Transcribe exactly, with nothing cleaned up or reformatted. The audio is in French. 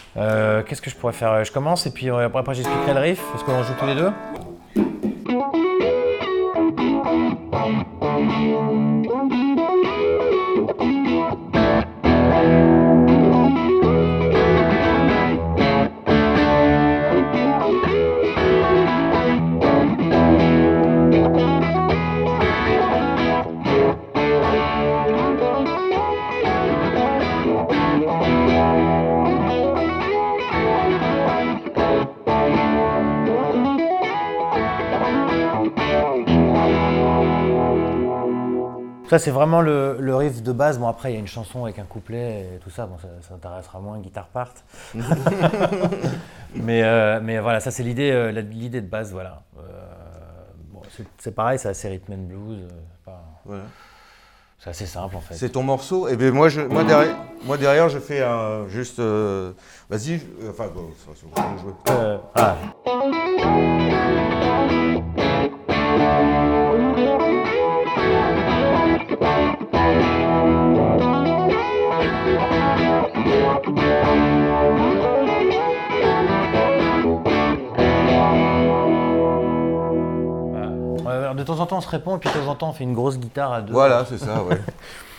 Euh, qu'est-ce que je pourrais faire? Je commence et puis euh, après, après j'expliquerai le riff, parce qu'on joue tous les deux. Ça, c'est vraiment le, le riff de base. Bon, après, il y a une chanson avec un couplet et tout ça. Bon, ça, ça intéressera moins, guitare part. mais, euh, mais voilà, ça, c'est l'idée, euh, l'idée de base. Voilà. Euh, bon, c'est, c'est pareil, c'est assez rhythm and blues. Euh, c'est, pas, voilà. C'est assez simple, en fait. C'est ton morceau. Et bien, moi, je, moi, derrière, moi, derrière, je fais un, juste. Euh, vas-y. Euh, enfin, bon, ça, ça, ça, jouer. Euh, ah. De temps en temps, on se répond et puis de temps en temps, on fait une grosse guitare à deux. Voilà, c'est ça, ouais.